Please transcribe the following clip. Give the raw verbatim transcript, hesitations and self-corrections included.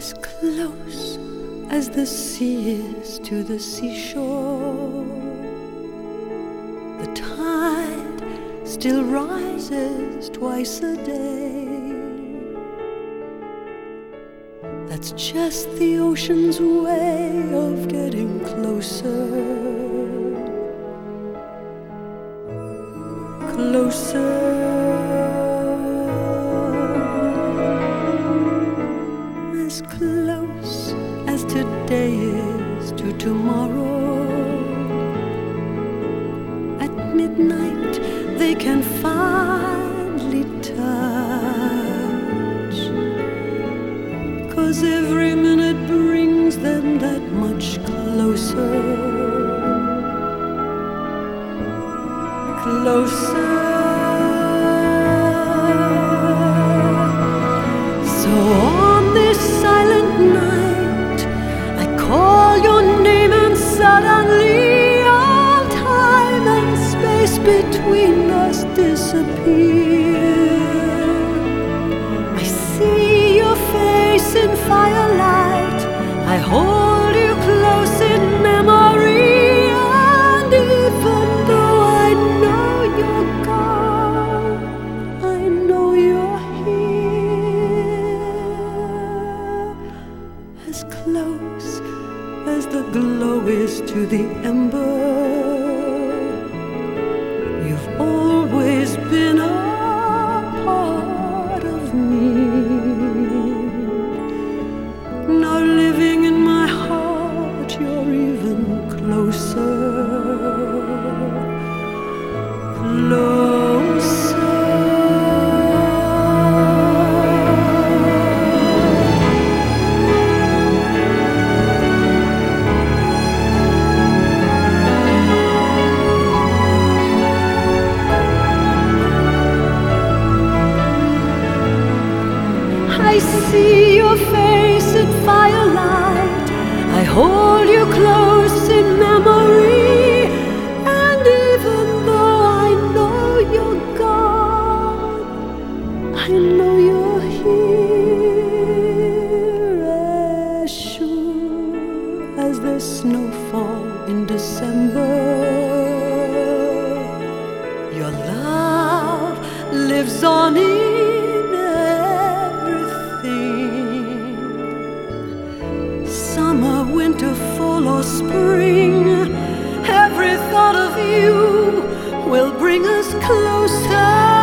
as close as the sea is to the seashore. The tide still rises twice a day. That's just the ocean's way of getting closer, closer. As close as today is to tomorrow. At midnight they can finally touch, 'cause every minute brings them that much closer, closer. So on this silent night I call your name, and suddenly all time and space between us disappear. I see your face in firelight, I hold you close in memory, and even though I know you're gone, I know you're here. As close as the glow is to the ember, you've always been a part of me. Now living in my heart, you're even closer, closer. I see your face in firelight, I hold you close in memory, and even though I know you're gone, I know you're here. As sure as the snowfall in December, your love lives on in summer, winter, fall or spring. Every thought of you will bring us closer.